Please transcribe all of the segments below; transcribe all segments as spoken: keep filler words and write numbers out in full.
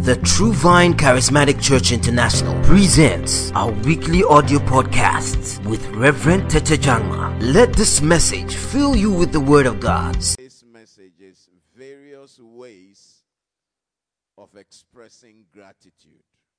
The True Vine Charismatic Church International presents our weekly audio podcasts with Reverend Tete Jangma. Let this message fill you with the Word of God. This message is various ways of expressing gratitude.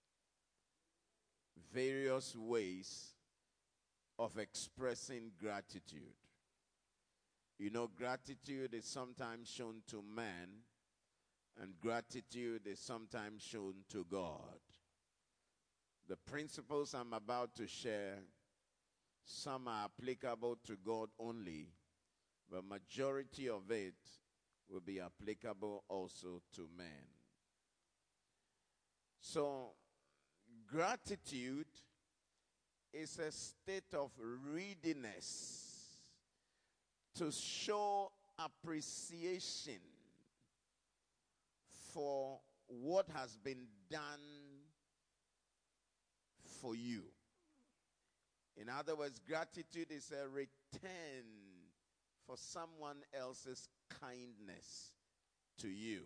Various ways of expressing gratitude. You know, gratitude is sometimes shown to man, and gratitude is sometimes shown to God. The principles I'm about to share, some are applicable to God only, but majority of it will be applicable also to man. So, gratitude is a state of readiness to show appreciation for what has been done for you. In other words, gratitude is a return for someone else's kindness to you.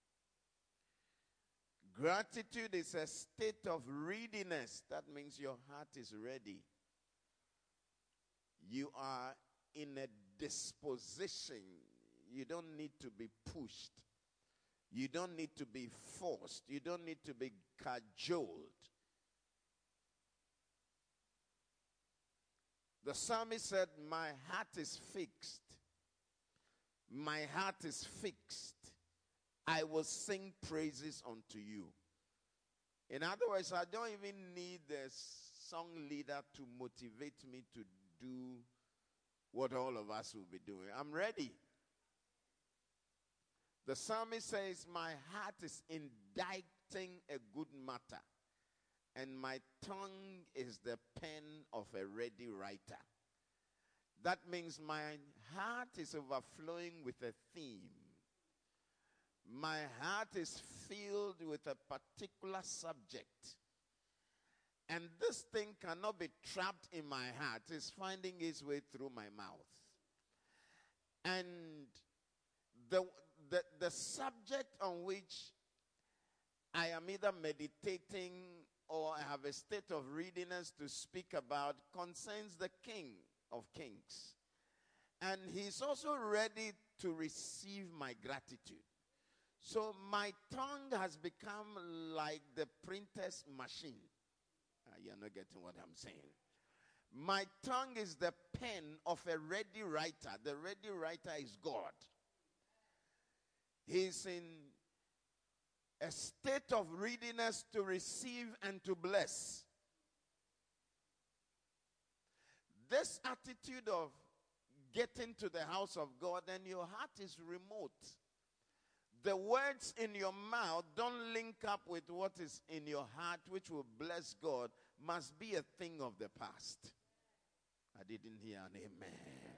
Gratitude is a state of readiness. That means your heart is ready. You are in a disposition. You don't need to be pushed. You don't need to be forced. You don't need to be cajoled. The psalmist said, my heart is fixed. My heart is fixed. I will sing praises unto you. In other words, I don't even need the song leader to motivate me to do what all of us will be doing. I'm ready. The psalmist says, my heart is inditing a good matter, and my tongue is the pen of a ready writer. That means my heart is overflowing with a theme. My heart is filled with a particular subject. And this thing cannot be trapped in my heart. It's finding its way through my mouth. And the, the, the subject on which I am either meditating or I have a state of readiness to speak about concerns the King of Kings. And he's also ready to receive my gratitude. So my tongue has become like the printer's machine. Uh, you're not getting what I'm saying. My tongue is the pen of a ready writer. The ready writer is God. He's in a state of readiness to receive and to bless. This attitude of getting to the house of God and your heart is remote. The words in your mouth don't link up with what is in your heart, which will bless God, must be a thing of the past. I didn't hear an amen.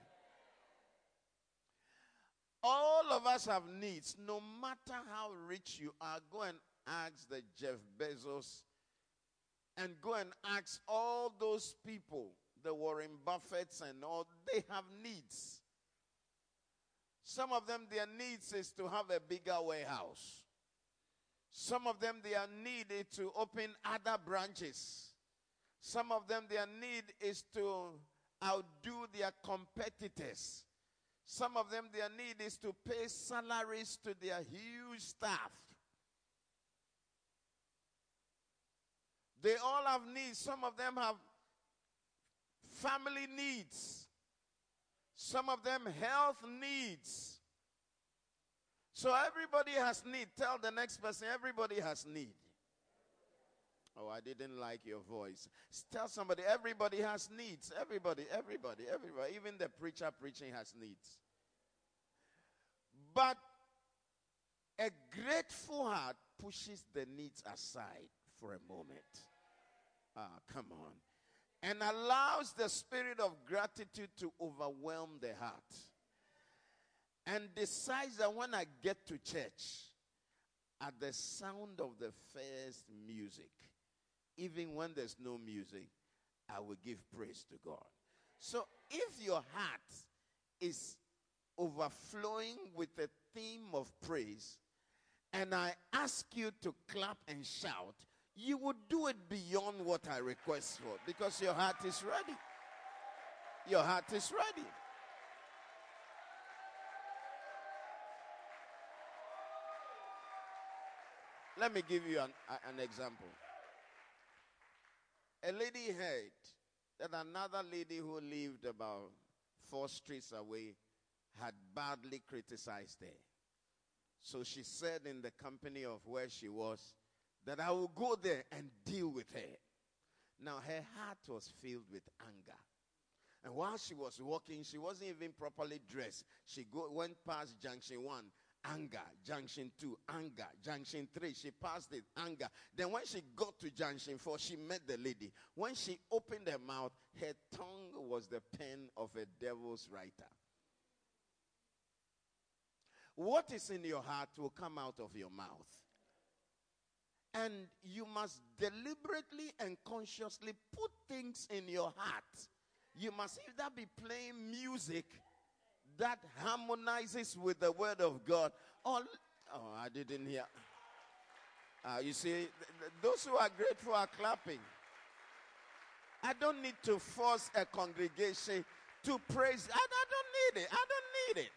All of us have needs. No matter how rich you are, go and ask the Jeff Bezos and go and ask all those people, the Warren Buffetts and all, they have needs. Some of them, their needs is to have a bigger warehouse. Some of them, their need is to open other branches. Some of them, their need is to outdo their competitors. Some of them, their need is to pay salaries to their huge staff. They all have needs. Some of them have family needs. Some of them health needs. So everybody has need. Tell the next person, everybody has need. Oh, I didn't like your voice. Tell somebody, everybody has needs. Everybody, everybody, everybody. Even the preacher preaching has needs. But a grateful heart pushes the needs aside for a moment. Ah, come on. And allows the spirit of gratitude to overwhelm the heart. And decides that when I get to church, at the sound of the first music, even when there's no music, I will give praise to God. So if your heart is overflowing with a theme of praise, and I ask you to clap and shout, you would do it beyond what I request for, because your heart is ready. Your heart is ready. Let me give you an, an example. A lady heard that another lady who lived about four streets away had badly criticized her. So she said in the company of where she was that I will go there and deal with her. Now her heart was filled with anger. And while she was walking, she wasn't even properly dressed. She go, went past junction one, anger. Junction two, anger. Junction three, she passed it, anger. Then when she got to junction four, she met the lady. When she opened her mouth, her tongue was the pen of a devil's writer. What is in your heart will come out of your mouth. And you must deliberately and consciously put things in your heart. You must either be playing music that harmonizes with the word of God, or, oh, I didn't hear. Uh, you see, th- th- those who are grateful are clapping. I don't need to force a congregation to praise. I, I don't need it. I don't need it.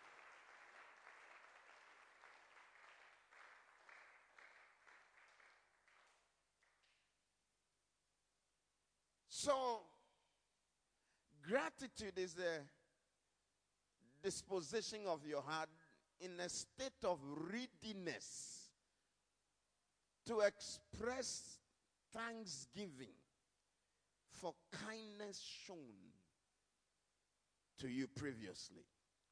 So, gratitude is the disposition of your heart in a state of readiness to express thanksgiving for kindness shown to you previously.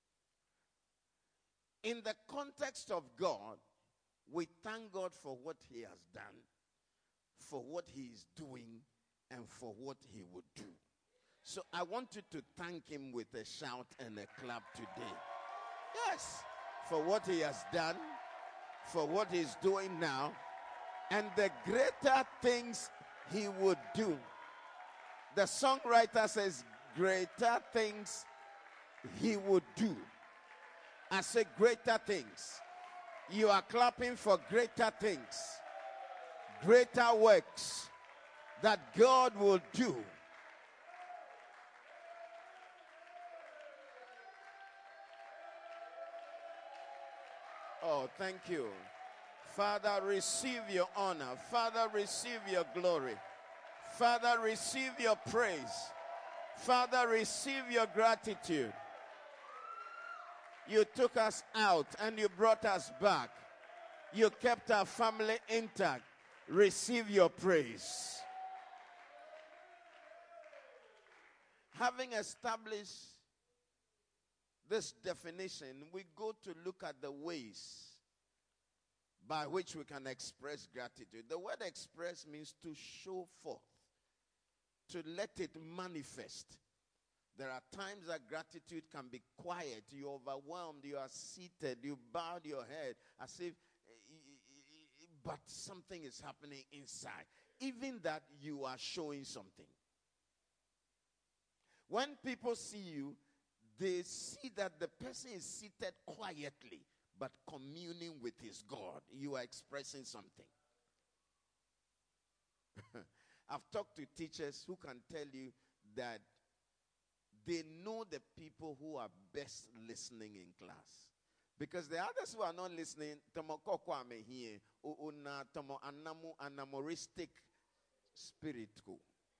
In the context of God, we thank God for what he has done, for what he is doing, and for what he would do. So I want you to thank him with a shout and a clap today. Yes, for what he has done, for what he's doing now, and the greater things he would do. The songwriter says, greater things he would do. I say greater things. You are clapping for greater things, greater works that God will do. Oh, thank you. Father, receive your honor. Father, receive your glory. Father, receive your praise. Father, receive your gratitude. You took us out and you brought us back. You kept our family intact. Receive your praise. Having established this definition, we go to look at the ways by which we can express gratitude. The word express means to show forth, to let it manifest. There are times that gratitude can be quiet. You're overwhelmed. You are seated. You bowed your head as if, but something is happening inside. Even that you are showing something. When people see you, they see that the person is seated quietly, but communing with his God. You are expressing something. I've talked to teachers who can tell you that they know the people who are best listening in class. Because the others who are not listening, tomo kokwame here, una tomo anamu anamoristic spirit ko.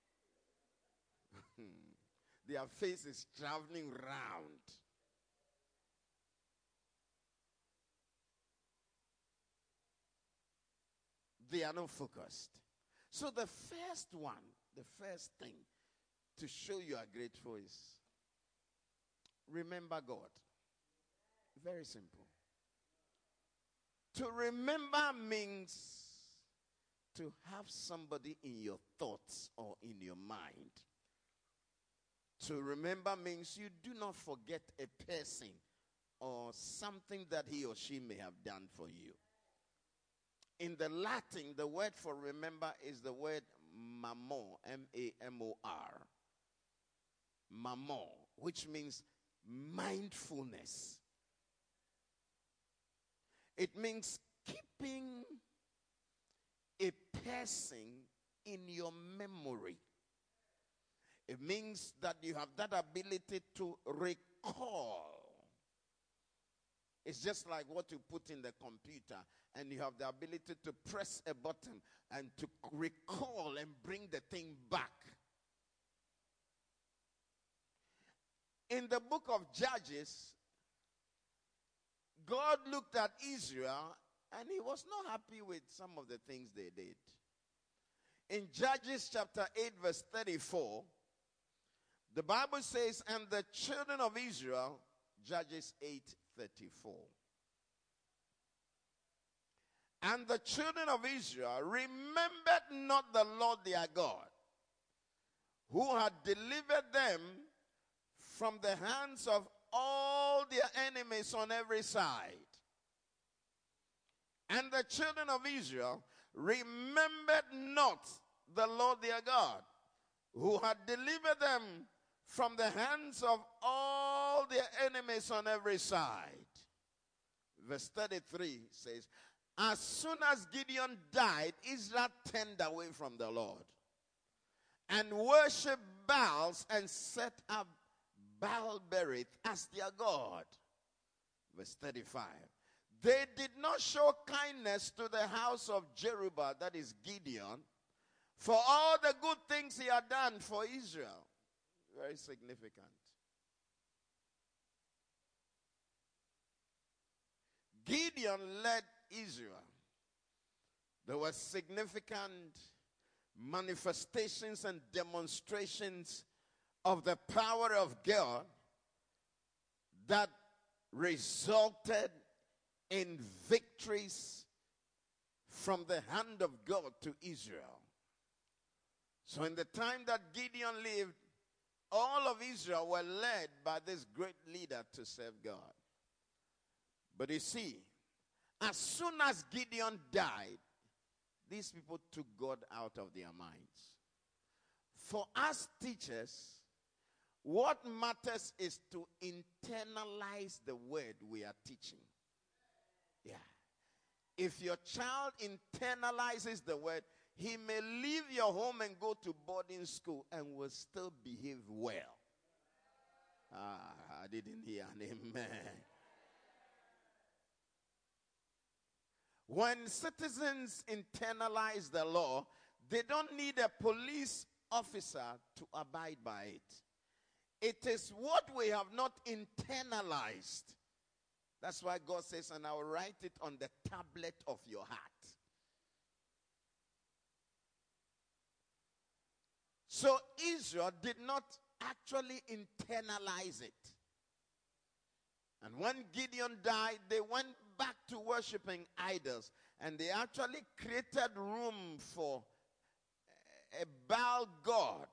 Their face is traveling round. They are not focused. So the first one, the first thing to show you are grateful is remember God. Very simple. To remember means to have somebody in your thoughts or in your mind. To remember means you do not forget a person or something that he or she may have done for you. In the Latin, the word for remember is the word mamo, M A M O R. Mamo, which means mindfulness. It means keep keeping a person in your memory. It means that you have that ability to recall. It's just like what you put in the computer, and you have the ability to press a button and to recall and bring the thing back. In the book of Judges, God looked at Israel and he was not happy with some of the things they did. In Judges chapter eight verse thirty-four, the Bible says, and the children of Israel, Judges eight thirty-four. And the children of Israel remembered not the Lord their God, who had delivered them from the hands of all their enemies on every side. And the children of Israel remembered not the Lord their God, who had delivered them from the hands of all their enemies on every side. Verse thirty-three says, as soon as Gideon died, Israel turned away from the Lord and worshipped Baals and set up Baal-berith as their God. Verse thirty-five. They did not show kindness to the house of Jerubbaal, that is Gideon, for all the good things he had done for Israel. Very significant. Gideon led Israel. There were significant manifestations and demonstrations of the power of God that resulted in victories from the hand of God to Israel. So in the time that Gideon lived, all of Israel were led by this great leader to serve God. But you see, as soon as Gideon died, these people took God out of their minds. For us teachers, what matters is to internalize the word we are teaching. Yeah. If your child internalizes the word, he may leave your home and go to boarding school and will still behave well. Ah, I didn't hear an amen. When citizens internalize the law, they don't need a police officer to abide by it. It is what we have not internalized. That's why God says, and I will write it on the tablet of your heart. So Israel did not actually internalize it. And when Gideon died, they went back to worshiping idols. And they actually created room for a Baal god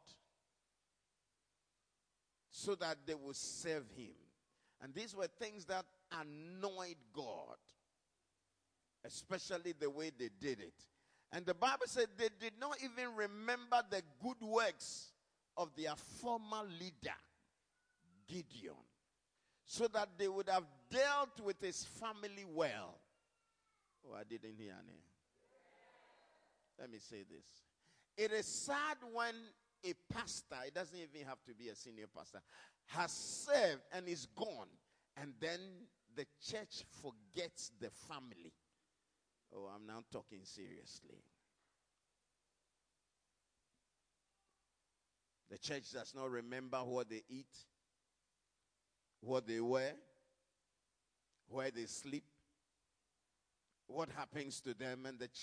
so that they would serve him. And these were things that annoyed God, especially the way they did it. And the Bible said they did not even remember the good works of their former leader, Gideon, so that they would have dealt with his family well. Oh, I didn't hear any. Let me say this. It is sad when a pastor, it doesn't even have to be a senior pastor, has served and is gone, and then the church forgets the family. Oh, I'm now talking seriously. The church does not remember what they eat, what they wear, where they sleep, what happens to them, and the church.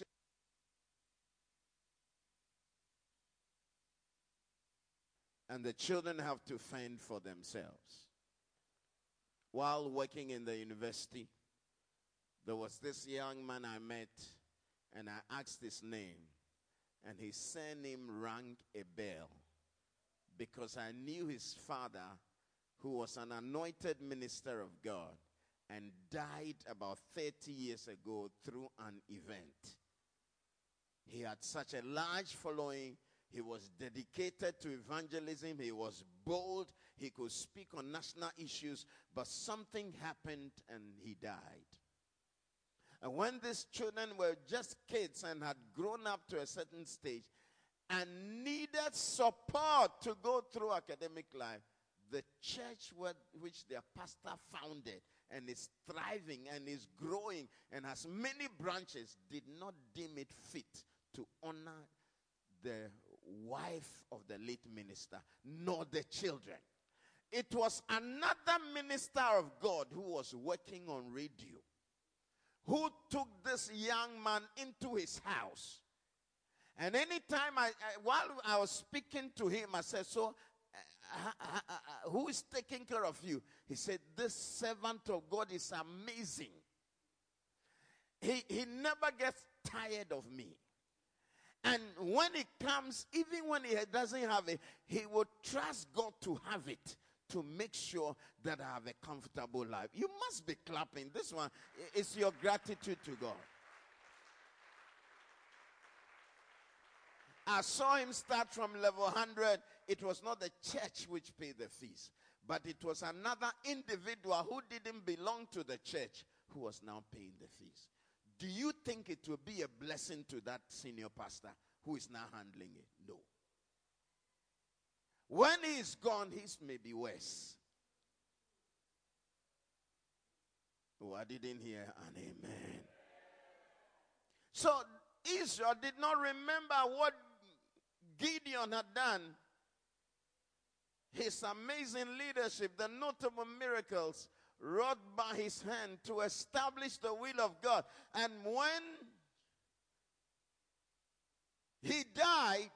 And the children have to fend for themselves. While working in the university, there was this young man I met, and I asked his name, and his surname rang a bell, because I knew his father, who was an anointed minister of God, and died about thirty years ago through an event. He had such a large following. He was dedicated to evangelism. He was bold. He could speak on national issues, but something happened and he died. And when these children were just kids and had grown up to a certain stage and needed support to go through academic life, the church which their pastor founded and is thriving and is growing and has many branches did not deem it fit to honor the wife of the late minister, nor the children. It was another minister of God who was working on radio, who took this young man into his house. And anytime I, I while I was speaking to him, I said, so uh, uh, uh, uh, who is taking care of you? He said, this servant of God is amazing. He, he never gets tired of me. And when it comes, even when he doesn't have it, he will trust God to have it, to make sure that I have a comfortable life. You must be clapping. This one is your gratitude to God. I saw him start from level one hundred. It was not the church which paid the fees, but it was another individual who didn't belong to the church who was now paying the fees. Do you think it will be a blessing to that senior pastor who is now handling it? No. When he is gone, his may be worse. Oh, I didn't hear an amen. So Israel did not remember what Gideon had done. His amazing leadership, the notable miracles wrought by his hand to establish the will of God. And when he died,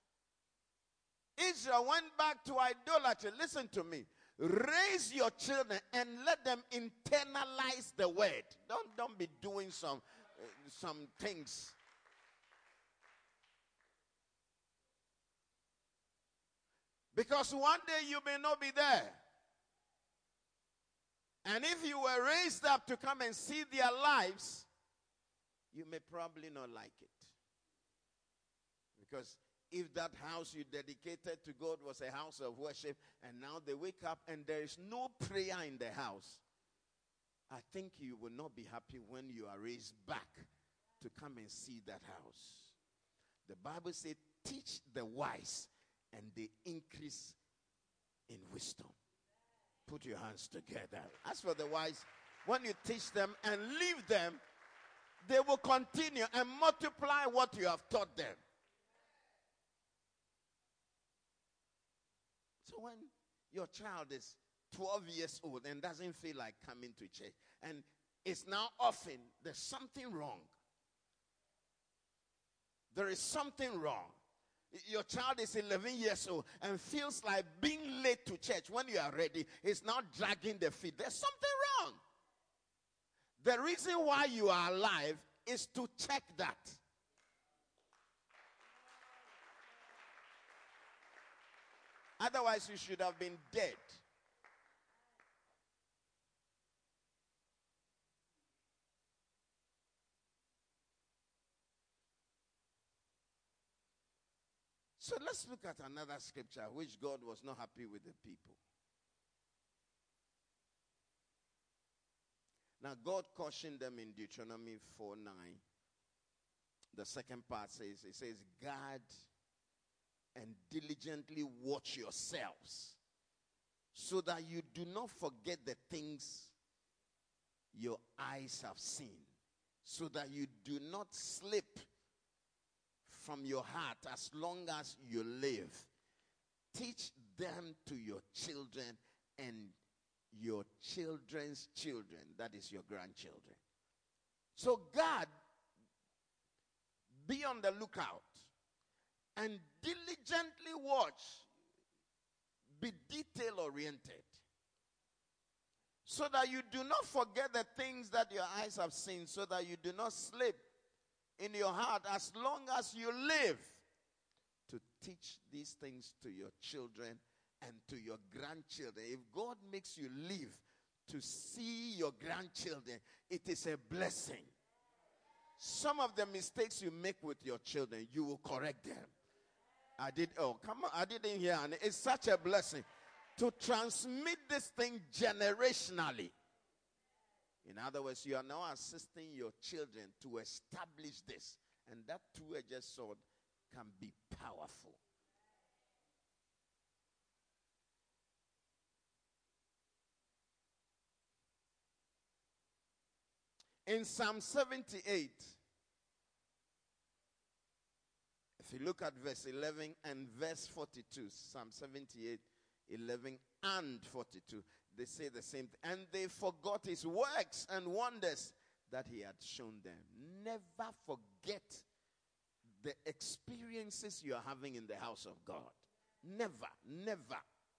Israel went back to idolatry. Listen to me. Raise your children and let them internalize the word. Don't, don't be doing some, uh, some things. Because one day you may not be there. And if you were raised up to come and see their lives, you may probably not like it. Because if that house you dedicated to God was a house of worship, and now they wake up and there is no prayer in the house, I think you will not be happy when you are raised back to come and see that house. The Bible says, teach the wise and they increase in wisdom. Put your hands together. As for the wise, when you teach them and leave them, they will continue and multiply what you have taught them. So when your child is twelve years old and doesn't feel like coming to church, and it's now often, there's something wrong. There is something wrong. Your child is eleven years old and feels like being late to church when you are ready. It's now dragging the feet. There's something wrong. The reason why you are alive is to check that. Otherwise, you should have been dead. So let's look at another scripture which God was not happy with the people. Now God cautioned them in Deuteronomy four nine. The second part says, it says, guard and diligently watch yourselves so that you do not forget the things your eyes have seen, so that you do not slip from your heart as long as you live. Teach them to your children and your children's children. That is your grandchildren. So God, be on the lookout and diligently watch. Be detail oriented, so that you do not forget the things that your eyes have seen, so that you do not slip in your heart as long as you live, to teach these things to your children and to your grandchildren. If God makes you live to see your grandchildren, it is a blessing. Some of the mistakes you make with your children, you will correct them. I did, oh, come on, I didn't hear. And it's such a blessing to transmit this thing generationally. In other words, you are now assisting your children to establish this. And that two-edged sword can be powerful. In Psalm seventy-eight, if you look at verse eleven and verse forty-two, Psalm seventy-eight, eleven and forty-two, they say the same thing. And they forgot his works and wonders that he had shown them. Never forget the experiences you are having in the house of God. Never, never.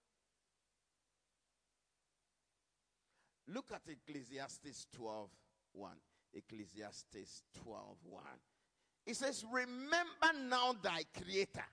Look at Ecclesiastes twelve one. Ecclesiastes twelve one. It says, remember now thy Creator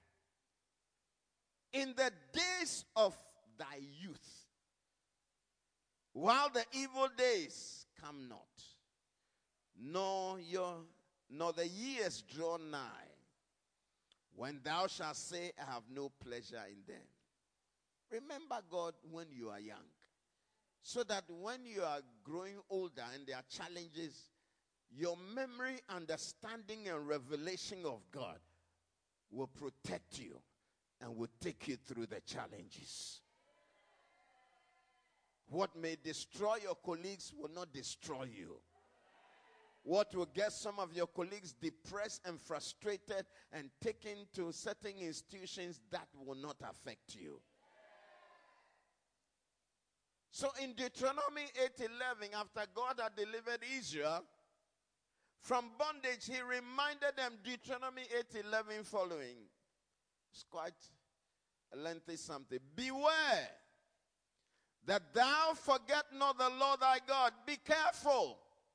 in the days of thy youth, while the evil days come not, nor your nor the years draw nigh, when thou shalt say, I have no pleasure in them. Remember God when you are young, so that when you are growing older and there are challenges, your memory, understanding, and revelation of God will protect you and will take you through the challenges. What may destroy your colleagues will not destroy you. What will get some of your colleagues depressed and frustrated and taken to certain institutions, that will not affect you. So in Deuteronomy eight eleven, after God had delivered Israel from bondage, he reminded them, Deuteronomy eight eleven following. It's quite a lengthy something. Beware that thou forget not the Lord thy God. Be careful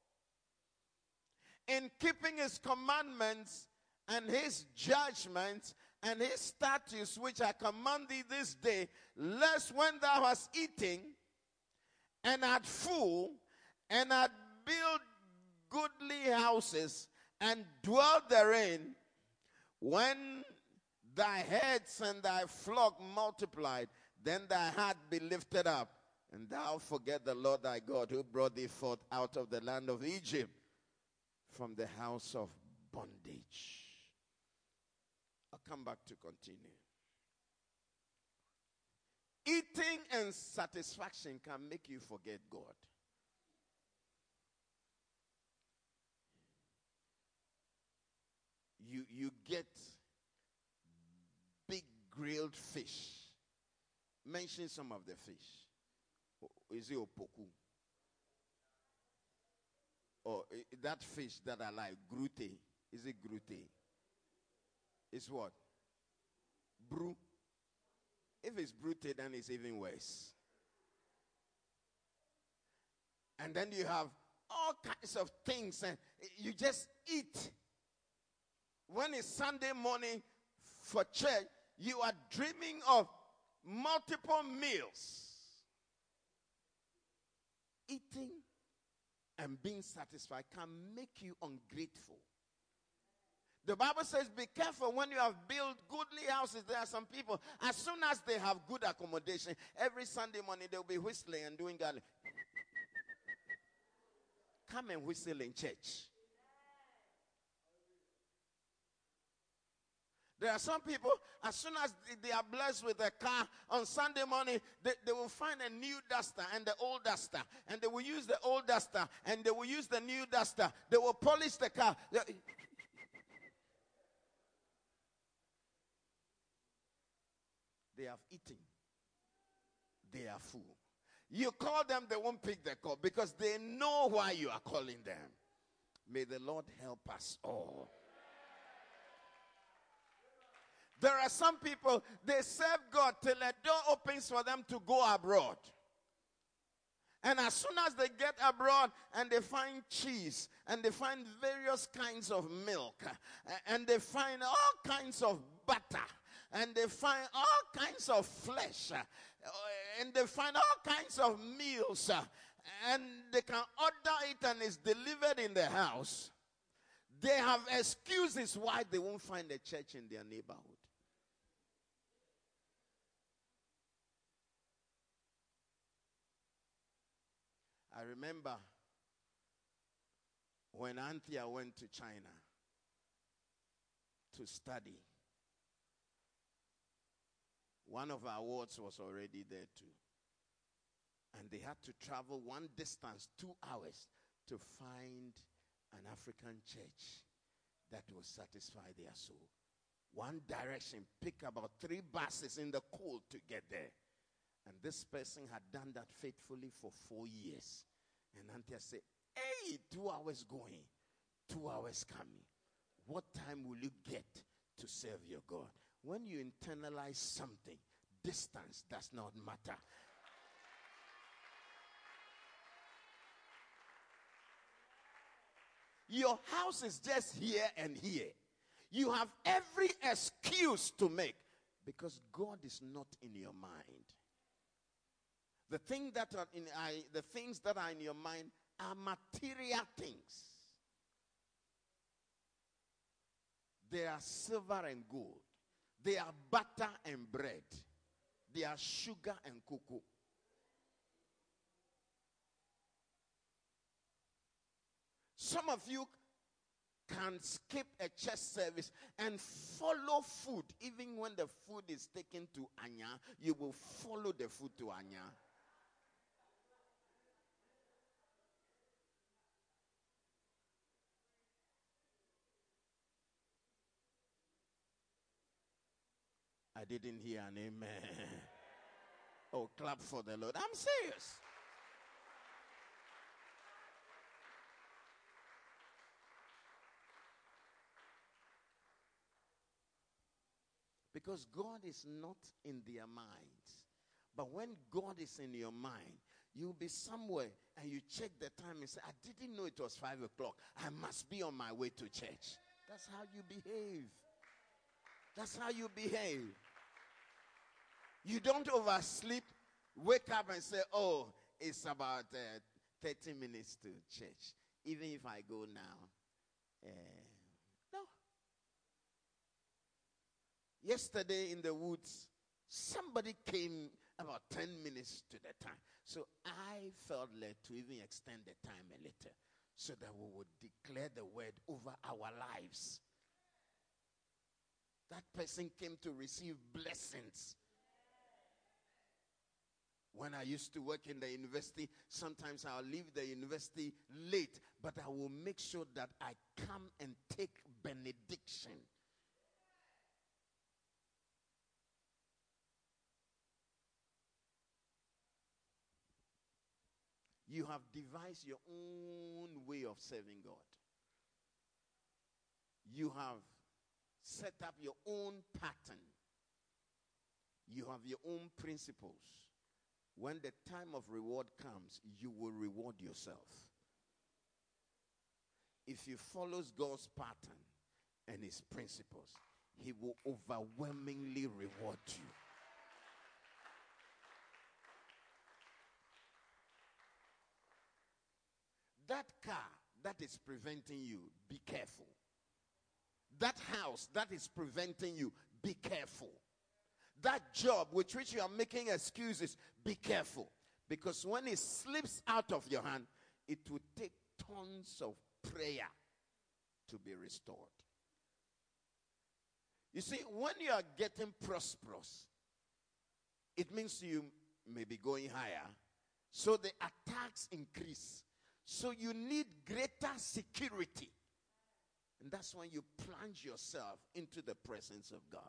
in keeping his commandments and his judgments and his statutes, which I command thee this day, lest when thou hast eaten and art full, and art built goodly houses, and dwell therein, when thy herds and thy flock multiplied, then thy heart be lifted up, and thou forget the Lord thy God, who brought thee forth out of the land of Egypt, from the house of bondage. I'll come back to continue. Eating and satisfaction can make you forget God. You, you get big grilled fish. Mention some of the fish. Is it opoku? Or uh, that fish that I like, grute. Is it grute? It's what? Brew. If it's brute, then it's even worse. And then you have all kinds of things, and you just eat. When it's Sunday morning for church, you are dreaming of multiple meals. Eating and being satisfied can make you ungrateful. The Bible says, be careful when you have built goodly houses. There are some people, as soon as they have good accommodation, every Sunday morning they'll be whistling and doing garlic. Come and whistle in church. There are some people, as soon as they are blessed with a car, on Sunday morning, they, they will find a new duster and the old duster. And they will use the old duster and they will use the new duster. They will polish the car. They, They have eaten. They are full. You call them, they won't pick the call because they know why you are calling them. May the Lord help us all. There are some people, they serve God till a door opens for them to go abroad. And as soon as they get abroad and they find cheese and they find various kinds of milk and they find all kinds of butter, and they find all kinds of flesh, uh, and they find all kinds of meals, uh, and they can order it and it's delivered in the house. They have excuses why they won't find a church in their neighborhood. I remember When Anthea went to China to study, one of our wards was already there too. And they had to travel one distance, two hours, to find an African church that will satisfy their soul. One direction, pick about three buses in the cold to get there. And this person had done that faithfully for four years. And Anthea said, hey, two hours going, two hours coming. What time will you get to serve your God? When you internalize something, distance does not matter. Your house is just here and here. You have every excuse to make because God is not in your mind. The thing that are in I, the things that are in your mind are material things. They are silver and gold. They are butter and bread. They are sugar and cocoa. Some of you can skip a church service and follow food. Even when the food is taken to Anya, you will follow the food to Anya. I didn't hear an amen. Oh, clap for the Lord. I'm serious. Because God is not in their minds. But when God is in your mind, you'll be somewhere and you check the time and say, I didn't know it was five o'clock. I must be on my way to church. That's how you behave. That's how you behave. You don't oversleep, wake up and say, oh, it's about uh, thirty minutes to church. Even if I go now. Uh, no. Yesterday in the woods, somebody came about ten minutes to the time. So I felt led to even extend the time a little so that we would declare the word over our lives. That person came to receive blessings. When I used to work in the university, sometimes I'll leave the university late, but I will make sure that I come and take benediction. You have devised your own way of serving God. You have set up your own pattern. You have your own principles. When the time of reward comes, you will reward yourself. If you follow God's pattern and his principles, he will overwhelmingly reward you. That car that is preventing you, be careful. That house that is preventing you, be careful. That job with which you are making excuses, be careful. Because when it slips out of your hand, it will take tons of prayer to be restored. You see, when you are getting prosperous, it means you may be going higher. So the attacks increase. So you need greater security. And that's when you plunge yourself into the presence of God.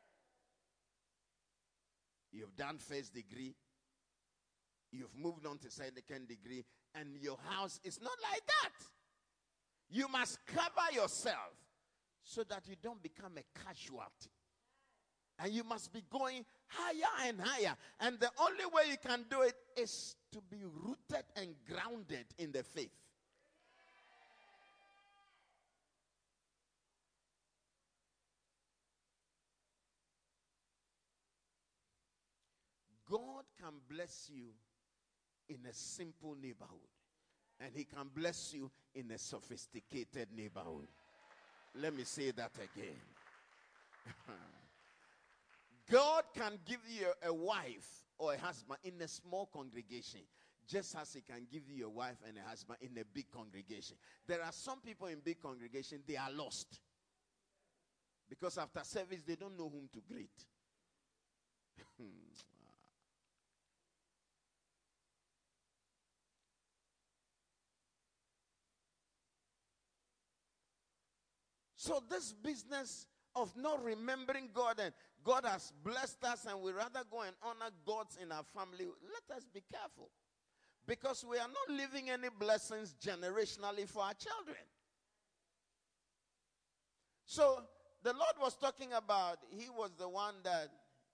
You've done first degree. You've moved on to second degree. And your house is not like that. You must cover yourself so that you don't become a casualty. And you must be going higher and higher. And the only way you can do it is to be rooted and grounded in the faith. God can bless you in a simple neighborhood. And he can bless you in a sophisticated neighborhood. Let me say that again. God can give you a wife or a husband in a small congregation. just as he can give you a wife and a husband in a big congregation. There are some people in big congregation, they are lost. Because after service, they don't know whom to greet. So this business of not remembering God, and God has blessed us and we rather go and honor gods in our family, let us be careful. Because we are not leaving any blessings generationally for our children. So the Lord was talking about, he was the one that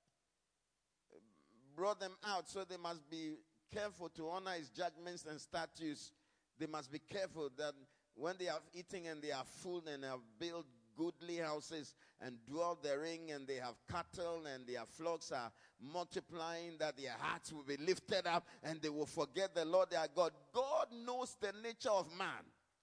brought them out, so they must be careful to honor his judgments and statutes. They must be careful that when they are eating and they are full and have built goodly houses and dwell therein, and they have cattle and their flocks are multiplying, that their hearts will be lifted up and they will forget the Lord their God. God knows the nature of man.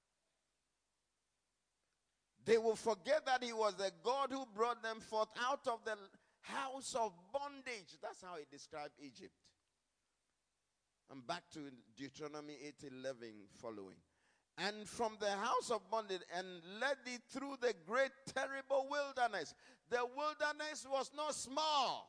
They will forget that he was the God who brought them forth out of the house of bondage. That's how he described Egypt. And back to Deuteronomy eight eleven following. And from the house of bondage, and led thee through the great terrible wilderness. The wilderness was not small.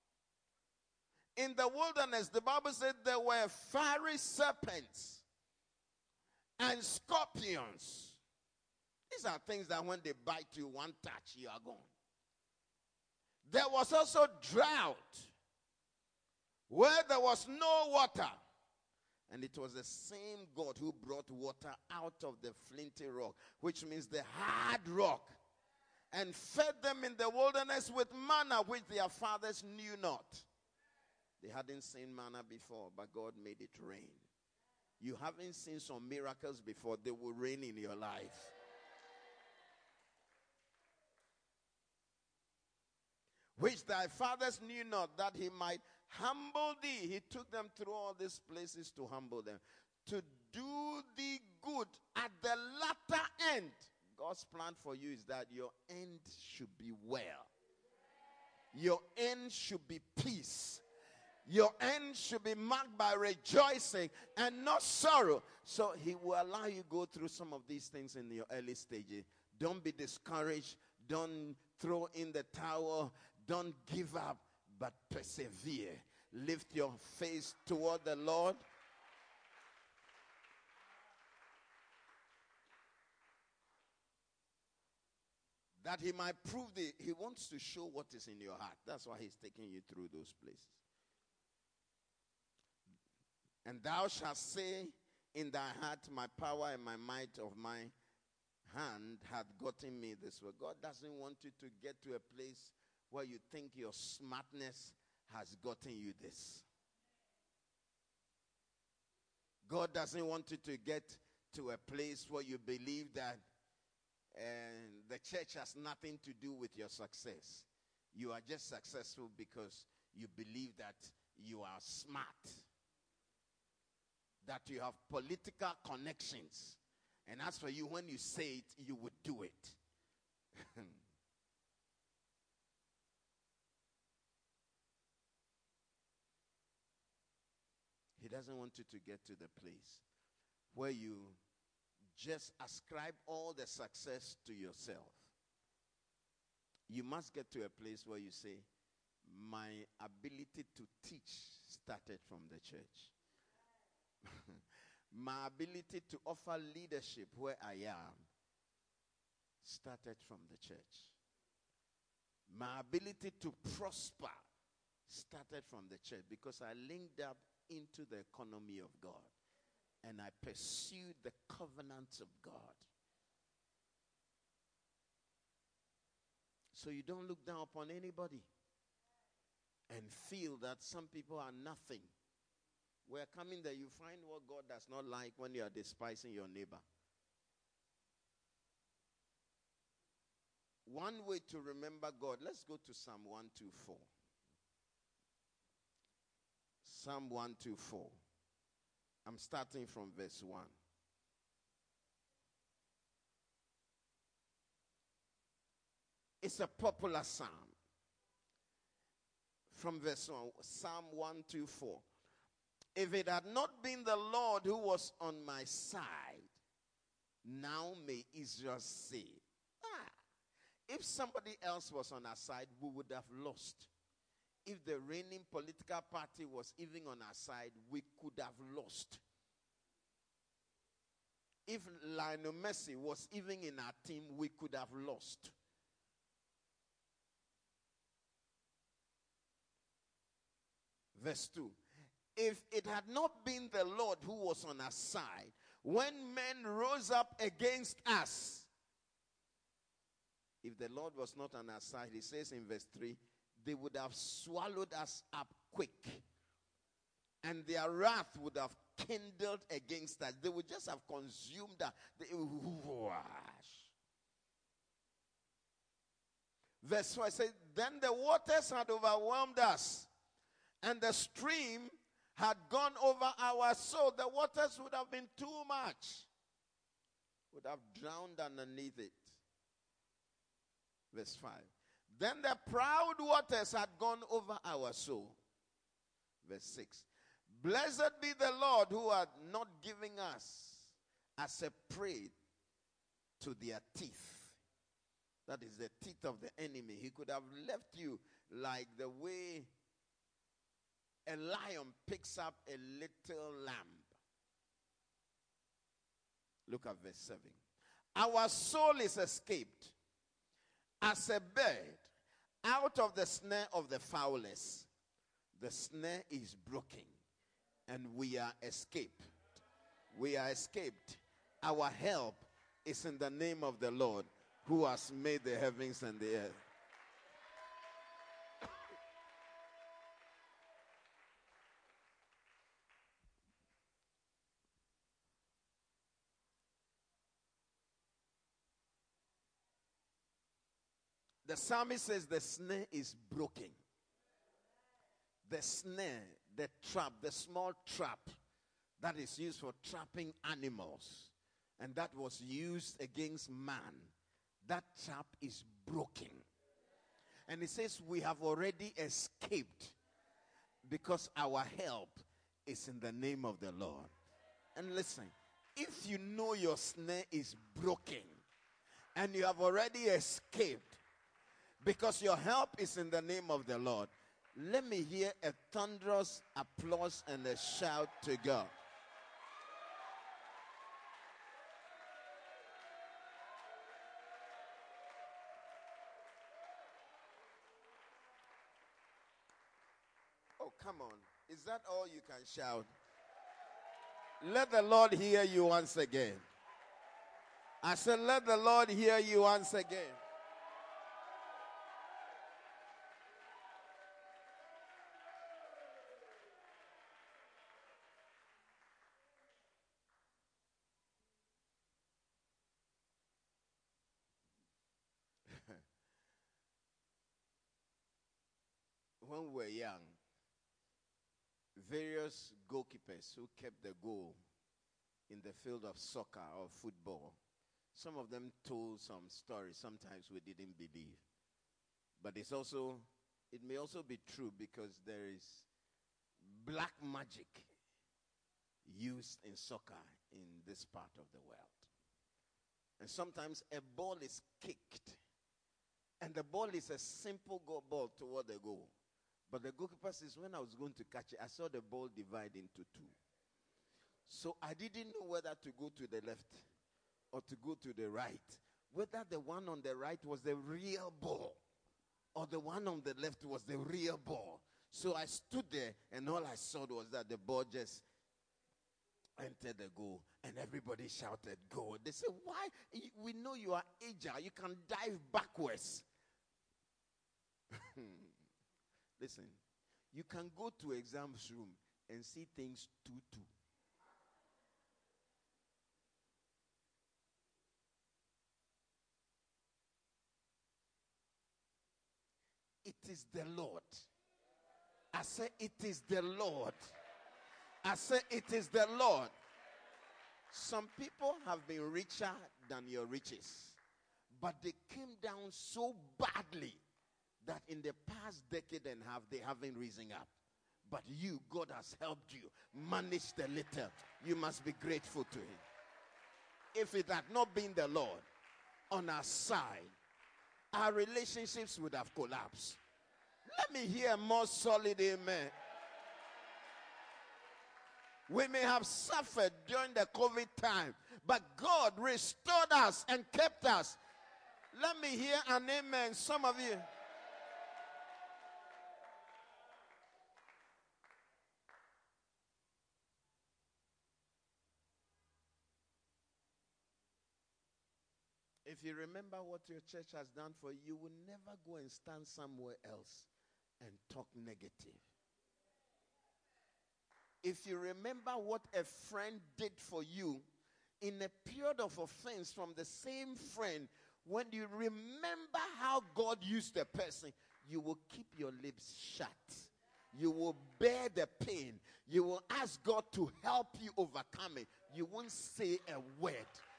In the wilderness, the Bible said there were fiery serpents and scorpions. These are things that when they bite you, one touch, you are gone. There was also drought, where there was no water. And it was the same God who brought water out of the flinty rock, which means the hard rock, and fed them in the wilderness with manna, which their fathers knew not. They hadn't seen manna before, but God made it rain. You haven't seen some miracles before, they will rain in your life. Which thy fathers knew not, that he might humble thee. He took them through all these places to humble them. To do thee good at the latter end. God's plan for you is that your end should be well. Your end should be peace. Your end should be marked by rejoicing and not sorrow. So he will allow you go through some of these things in your early stages. Don't be discouraged. Don't throw in the towel. Don't give up, but persevere. Lift your face toward the Lord. That he might prove the, he wants to show what is in your heart. That's why he's taking you through those places. And thou shalt say in thy heart, my power and my might of my hand hath gotten me this way. God doesn't want you to get to a place where you think your smartness has gotten you this. God doesn't want you to get to a place where you believe that uh, the church has nothing to do with your success. You are just successful because you believe that you are smart, that you have political connections. And as for you, when you say it, you would do it. He doesn't want you to get to the place where you just ascribe all the success to yourself. You must get to a place where you say, my ability to teach started from the church. My ability to offer leadership where I am started from the church. My ability to prosper started from the church because I linked up into the economy of God and I pursued the covenants of God. So you don't look down upon anybody and feel that some people are nothing. We're coming there, you find what God does not like when you are despising your neighbor. One way to remember God, let's go to Psalm one twenty-four. Psalm one twenty-four. I'm starting from verse one. It's a popular psalm. From verse one, Psalm one twenty-four. If it had not been the Lord who was on my side, now may Israel say, ah, if somebody else was on our side, we would have lost. If the reigning political party was even on our side, we could have lost. If Lionel Messi was even in our team, we could have lost. Verse two. If it had not been the Lord who was on our side, when men rose up against us, if the Lord was not on our side, he says in verse three, they would have swallowed us up quick. And their wrath would have kindled against us. They would just have consumed us. They, Verse four says, then the waters had overwhelmed us, and the stream had gone over our soul. The waters would have been too much. Would have drowned underneath it. Verse five. Then the proud waters had gone over our soul. Verse six. Blessed be the Lord who had not given us as a prey to their teeth. That is the teeth of the enemy. He could have left you like the way a lion picks up a little lamb. Look at verse seven. Our soul is escaped as a bird out of the snare of the fowlers. The snare is broken, and we are escaped. We are escaped. Our help is in the name of the Lord, who has made the heavens and the earth. The psalmist says the snare is broken. The snare, the trap, the small trap that is used for trapping animals and that was used against man, that trap is broken. And it says we have already escaped because our help is in the name of the Lord. And listen, if you know your snare is broken and you have already escaped, because your help is in the name of the Lord, let me hear a thunderous applause and a shout to God. Oh, come on. Is that all you can shout? Let the Lord hear you once again. I said, let the Lord hear you once again. When we were young, various goalkeepers who kept the goal in the field of soccer or football, some of them told some stories. Sometimes we didn't believe. But it's also, it may also be true because there is black magic used in soccer in this part of the world. And sometimes a ball is kicked, and the ball is a simple goal ball toward the goal. But the goalkeeper says, when I was going to catch it, I saw the ball divide into two. So I didn't know whether to go to the left or to go to the right. Whether the one on the right was the real ball or the one on the left was the real ball. So I stood there, and all I saw was that the ball just entered the goal, and everybody shouted, "Goal!" They said, "Why? We know you are agile. You can dive backwards." Listen, you can go to exams room and see things two-two. It is the Lord. I say it is the Lord. I say it is the Lord. Some people have been richer than your riches, but they came down so badly that in the past decade and a half, they haven't risen up. But you, God has helped you manage the little. You must be grateful to him. If it had not been the Lord on our side, our relationships would have collapsed. Let me hear more solid amen. We may have suffered during the COVID time, but God restored us and kept us. Let me hear an amen, some of you. If you remember what your church has done for you, you will never go and stand somewhere else and talk negative. If you remember what a friend did for you in a period of offense from the same friend, when you remember how God used the person, you will keep your lips shut. You will bear the pain. You will ask God to help you overcome it. You won't say a word.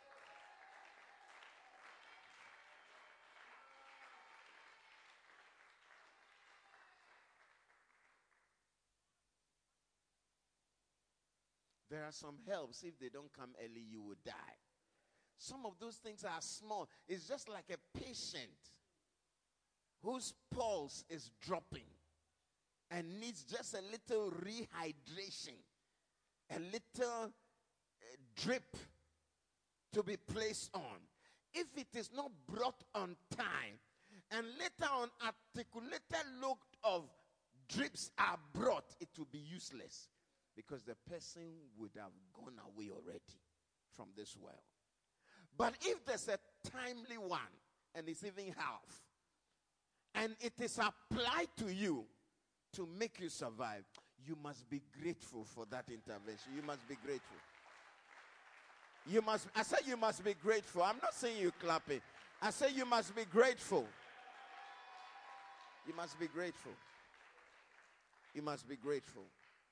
There are some helps. If they don't come early, you will die. Some of those things are small. It's just like a patient whose pulse is dropping and needs just a little rehydration, a little uh, drip to be placed on. If it is not brought on time, and later on articulated load of drips are brought, it will be useless. Because the person would have gone away already from this world. But if there's a timely one, and it's even half, and it is applied to you to make you survive, you must be grateful for that intervention. You must be grateful. You must, I said you must be grateful. I'm not saying you clapping. I say you must be grateful. You must be grateful. You must be grateful.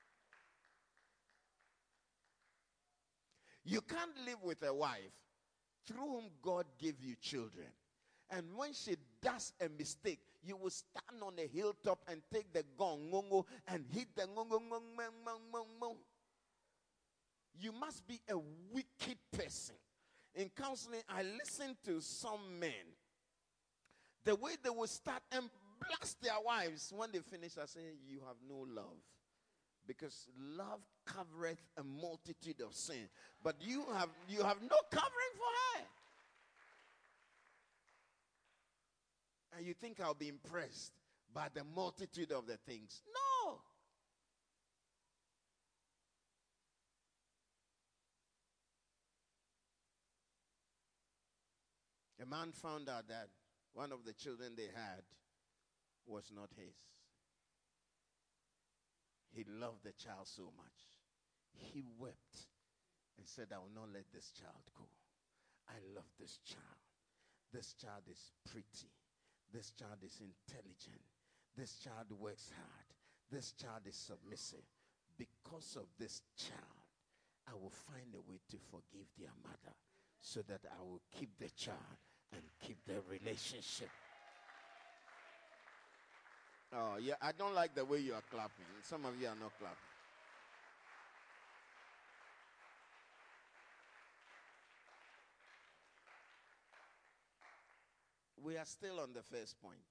You can't live with a wife through whom God gave you children. And when she does a mistake, you will stand on a hilltop and take the gong, ngongo, and hit the ngongo, ngong, ngong, ngong, ngong, ngong. You must be a wicked person. In counseling, I listen to some men. The way they will start and blast their wives. When they finish, I say, you have no love. Because love covereth a multitude of sin. But you have you have no covering for her. And you think I'll be impressed by the multitude of the things. No. A man found out that one of the children they had was not his. He loved the child so much. He wept and said, I will not let this child go. I love this child. This child is pretty. This child is intelligent. This child works hard. This child is submissive. Because of this child, I will find a way to forgive their mother so that I will keep the child and keep the relationship. Oh, yeah, I don't like the way you are clapping. Some of you are not clapping. We are still on the first point.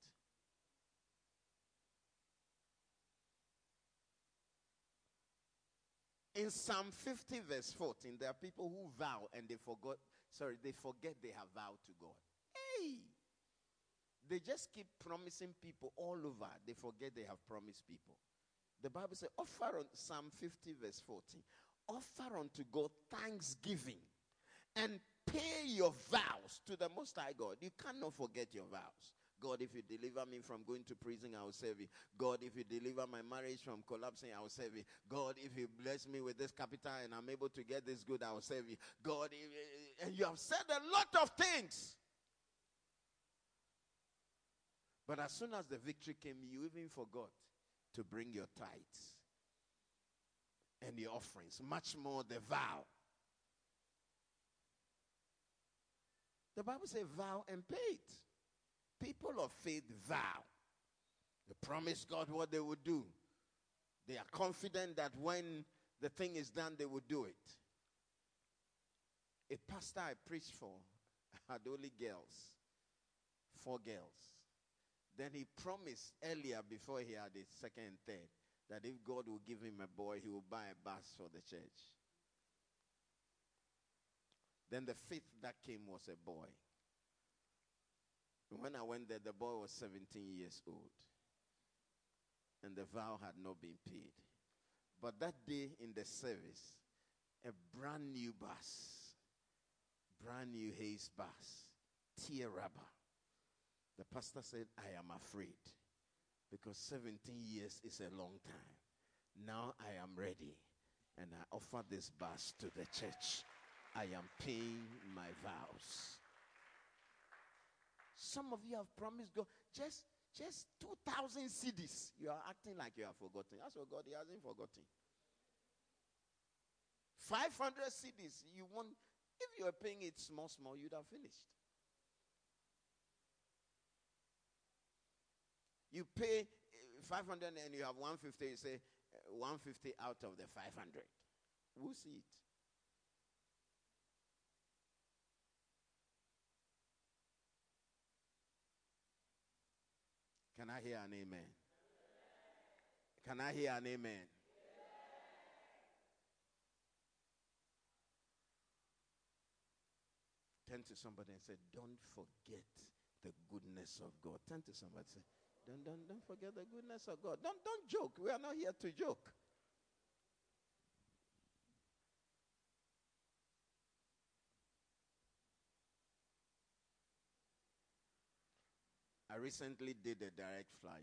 In Psalm fifty verse fourteen, there are people who vow and they forgot, sorry, they forget they have vowed to God. Hey! They just keep promising people all over. They forget they have promised people. The Bible says, offer on Psalm fifty verse fourteen. Offer unto God thanksgiving and pay your vows to the Most High God. You cannot forget your vows. God, if you deliver me from going to prison, I will serve you. God, if you deliver my marriage from collapsing, I will serve you. God, if you bless me with this capital and I'm able to get this good, I will serve you. God, if, and you have said a lot of things. But as soon as the victory came, you even forgot to bring your tithes and the offerings, much more the vow. The Bible says vow and pay it. People of faith vow. They promise God what they would do. They are confident that when the thing is done, they will do it. A pastor I preached for had only girls, four girls. Then he promised earlier, before he had his second and third, that if God will give him a boy, he will buy a bus for the church. Then the fifth that came was a boy. When I went there, the boy was seventeen years old. And the vow had not been paid. But that day in the service, a brand new bus, brand new Hayes bus, tear rubber. The pastor said, I am afraid, because seventeen years is a long time. Now I am ready, and I offer this bus to the church. I am paying my vows. Some of you have promised God just, just two thousand C Ds. You are acting like you have forgotten. As for God, he hasn't forgotten. five hundred C Ds. You want, if you are paying it small, small, you'd have finished. You pay five hundred and you have one hundred fifty. You say uh, one hundred fifty out of the five hundred. We'll see it. Can I hear an amen? Can I hear an amen? Turn to somebody and say, don't forget the goodness of God. Turn to somebody and say, don't, don't, don't forget the goodness of God. Don't, don't joke. We are not here to joke. I recently did a direct flight.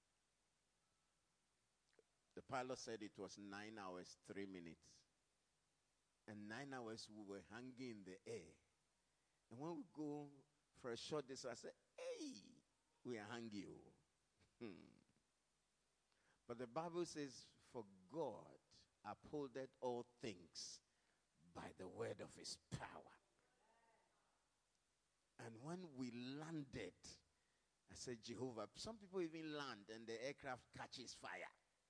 The pilot said it was nine hours, three minutes. And nine hours we were hanging in the air. And when we go for a short distance, I said, hey, we are hanging. Hmm. But the Bible says, for God upholdeth all things by the word of his power. And when we landed, I said, Jehovah, some people even land and the aircraft catches fire.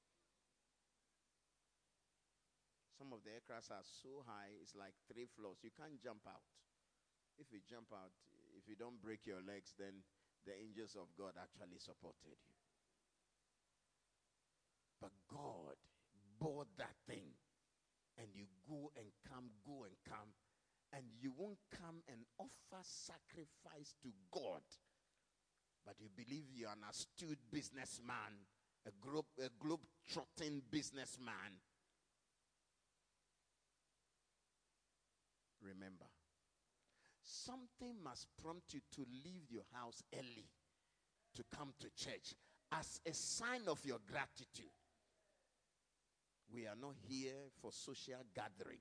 Some of the aircrafts are so high, it's like three floors. You can't jump out. If you jump out, if you don't break your legs, then the angels of God actually supported you. But God bought that thing. And you go and come, go and come. And you won't come and offer sacrifice to God. But you believe you're an astute businessman, a globe, a globe-trotting businessman. Remember, something must prompt you to leave your house early to come to church as a sign of your gratitude. We are not here for social gathering.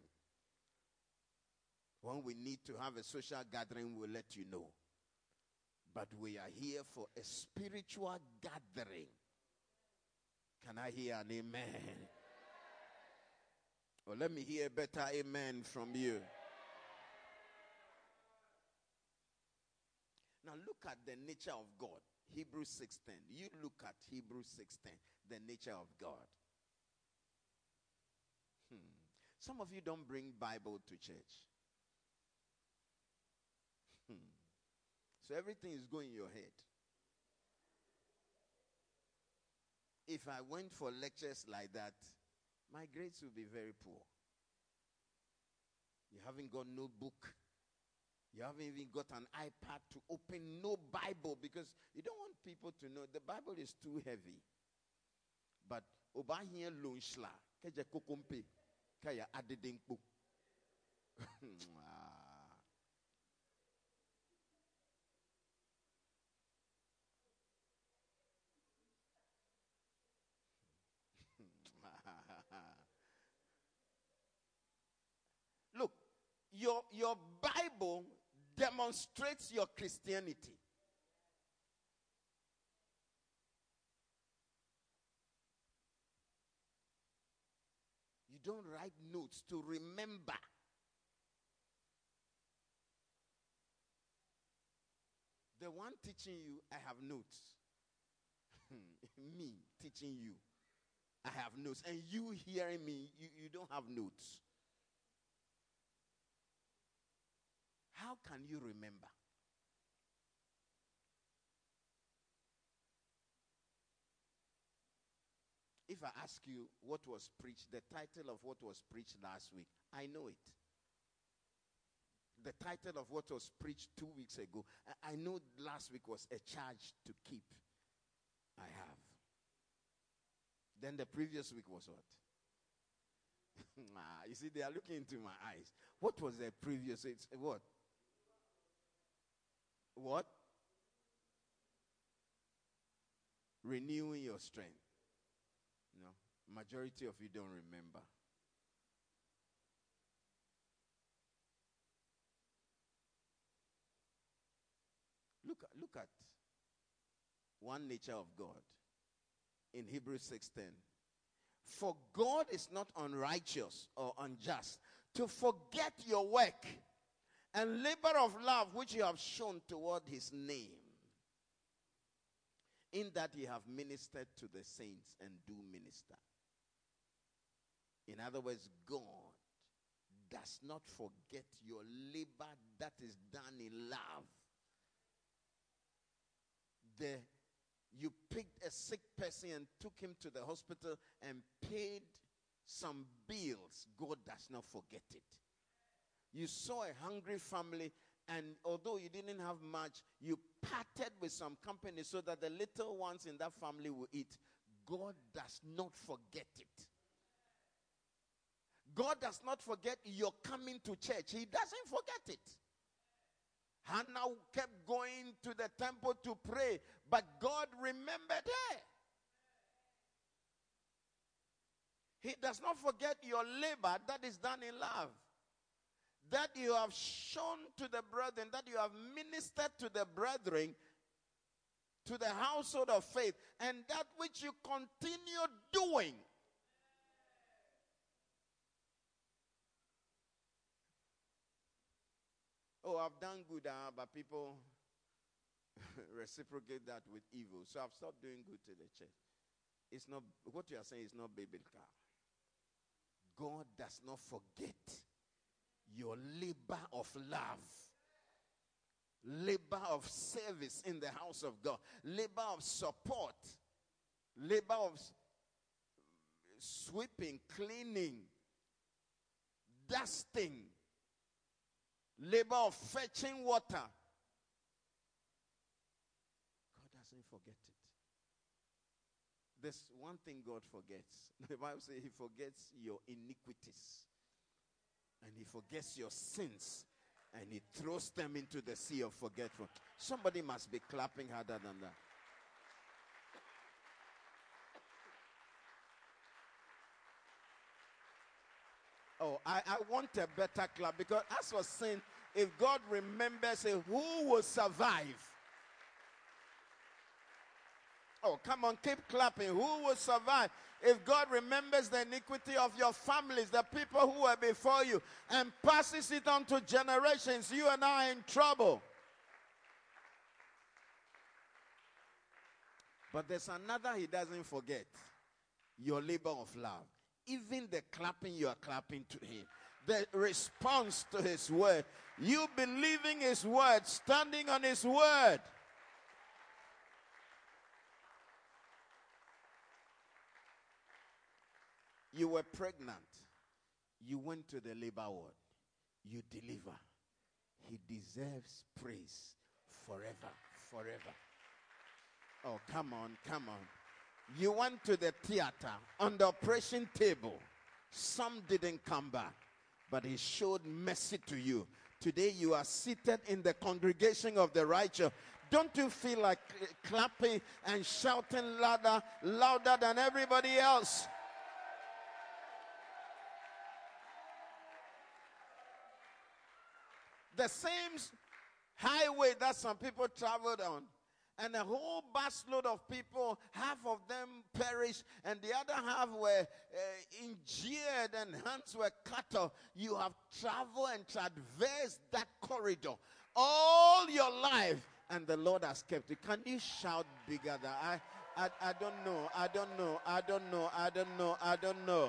When we need to have a social gathering, we'll let you know. But we are here for a spiritual gathering. Can I hear an amen? Or let me hear a better amen from you. Now look at the nature of God. Hebrews six ten. You look at Hebrews six ten. The nature of God. Hmm. Some of you don't bring Bible to church. Hmm. So everything is going in your head. If I went for lectures like that, my grades would be very poor. You haven't got no book. You haven't even got an iPad to open no Bible, because you don't want people to know the Bible is too heavy. But obahia lonshla keje kokompe kaya adedengpo. Look, your your Bible demonstrates your Christianity. You don't write notes to remember. The one teaching you, I have notes. Me teaching you. I have notes. And you hearing me, you, you don't have notes. How can you remember? If I ask you what was preached, the title of what was preached last week, I know it. The title of what was preached two weeks ago, I, I know last week was a charge to keep. I have. Then the previous week was what? ah, you see, they are looking into my eyes. What was the previous? It's what? What? Renewing your strength. No, majority of you don't remember. Look, look at one nature of God in Hebrews six ten. For God is not unrighteous or unjust to forget your work and labor of love which you have shown toward his name, in that ye have ministered to the saints and do minister. In other words, God does not forget your labor that is done in love. The, you picked a sick person and took him to the hospital and paid some bills. God does not forget it. You saw a hungry family, and although you didn't have much, you parted with some company so that the little ones in that family will eat. God does not forget it. God does not forget your coming to church. He doesn't forget it. Hannah kept going to the temple to pray, but God remembered her. He does not forget your labor that is done in love, that you have shown to the brethren, that you have ministered to the brethren, to the household of faith, and that which you continue doing. Oh, I've done good, uh, but people reciprocate that with evil. So I've stopped doing good to the church. It's not, what you are saying is not biblical. God does not forget your labor of love, labor of service in the house of God, labor of support, labor of sweeping, cleaning, dusting, labor of fetching water. God doesn't forget it. There's one thing God forgets. The Bible says he forgets your iniquities. And he forgets your sins. And he throws them into the sea of forgetfulness. Somebody must be clapping harder than that. Oh, I, I want a better clap, because as was saying, if God remembers, who will survive? Oh, come on, keep clapping. Who will survive? If God remembers the iniquity of your families, the people who were before you, and passes it on to generations, you and I are in trouble. But there's another he doesn't forget. Your labor of love. Even the clapping you are clapping to him. The response to his word. You believing his word, standing on his word. You were pregnant. You went to the labor ward. You deliver. He deserves praise forever, forever. Oh, come on, come on. You went to the theater on the operation table. Some didn't come back, but he showed mercy to you. Today you are seated in the congregation of the righteous. Don't you feel like clapping and shouting louder, louder than everybody else? The same highway that some people traveled on, and a whole busload of people, half of them perished, and the other half were uh, injured and hands were cut off. You have traveled and traversed that corridor all your life, and the Lord has kept you. Can you shout bigger than I? I, I don't know. I don't know. I don't know. I don't know. I don't know.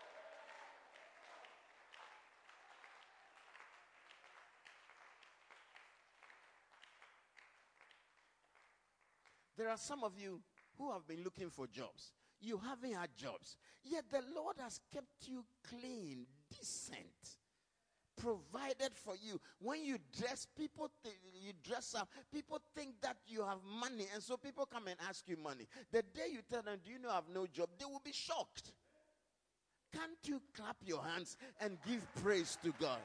There are some of you who have been looking for jobs. You haven't had jobs. Yet the Lord has kept you clean, decent, provided for you. When you dress, people th- you dress up, people think that you have money, and so people come and ask you money. The day you tell them, do you know I have no job, they will be shocked. Can't you clap your hands and give praise to God?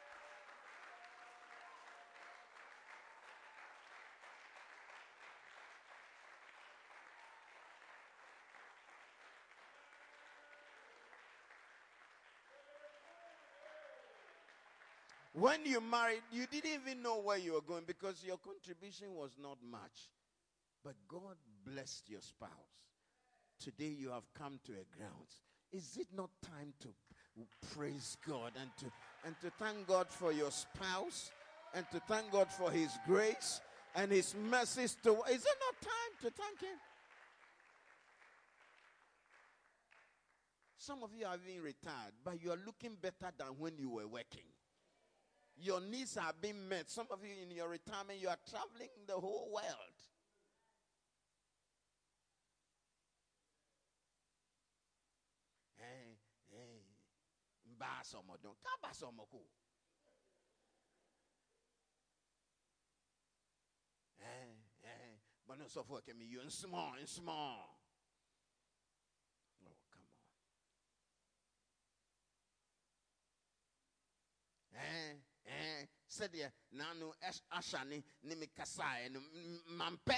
When you married, you didn't even know where you were going because your contribution was not much. But God blessed your spouse. Today you have come to a ground. Is it not time to praise God and to and to thank God for your spouse and to thank God for his grace and his mercies to is it not time to thank him? Some of you are being retired, but you are looking better than when you were working. Your needs are being met. Some of you in your retirement, you are traveling the whole world. Hey, hey, Mbasomodon, Kabasomoko. Hey, hey, but no so for me, you in small, in small. Oh, come on. Hey. Eh, said ya nanu ashani ni mikasai no mampe.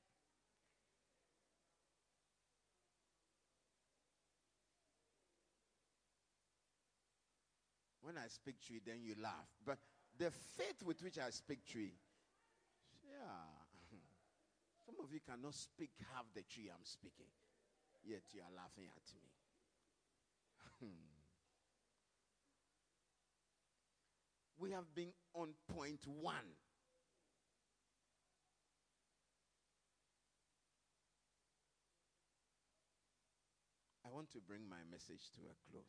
When I speak to you, then you laugh. But the faith with which I speak to you, yeah. Some of you cannot speak half the tree I'm speaking, yet you are laughing at me. We have been on point one. I want to bring my message to a close.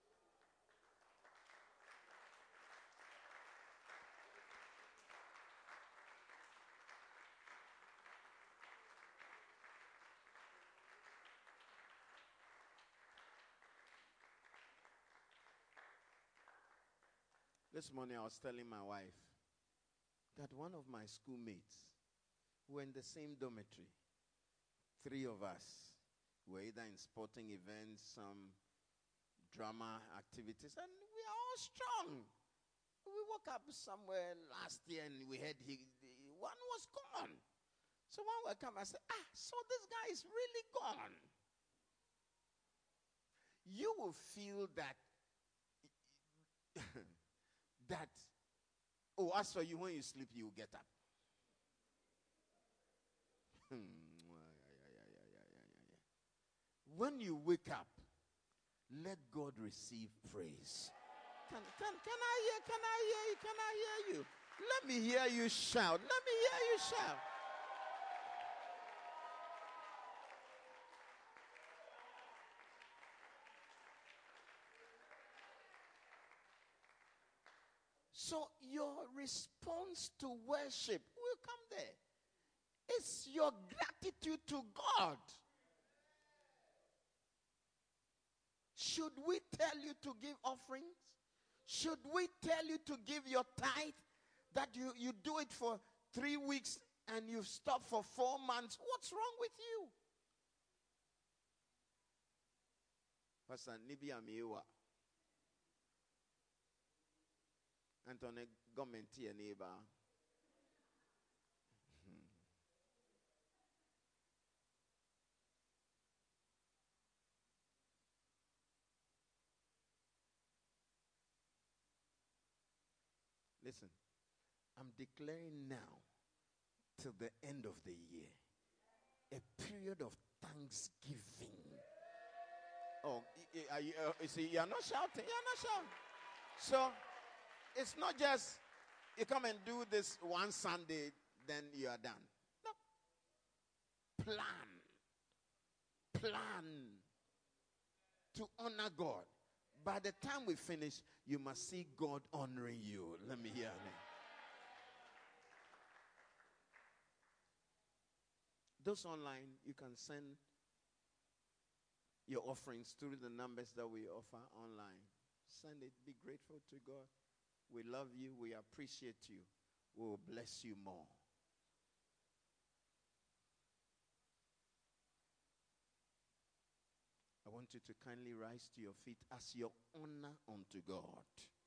This morning I was telling my wife that one of my schoolmates who were in the same dormitory, three of us were either in sporting events, some drama activities, and we are all strong. We woke up somewhere last year and we heard he, one was gone. So when we come, I said, ah, so this guy is really gone. You will feel that that, oh, as for you, when you sleep, you will get up. When you wake up, let God receive praise. Can, can, can I hear, can I hear you, can I hear you? Let me hear you shout. Let me hear you shout. So your response to worship will come there. It's your gratitude to God. Should we tell you to give offerings? Should we tell you to give your tithe? That you, you do it for three weeks and you stop for four months? What's wrong with you? Pastor Nibi Amiwa. Antone government here neighbor. Listen, I'm declaring now till the end of the year a period of thanksgiving. Oh, are you, uh, you see, you're not shouting. You're not shouting. So it's not just you come and do this one Sunday, then you are done. No. Plan. Plan to honor God. By the time we finish, you must see God honoring you. Let me hear it. Those online, you can send your offerings through the numbers that we offer online. Send it. Be grateful to God. We love you. We appreciate you. We will bless you more. I want you to kindly rise to your feet as your honor unto God.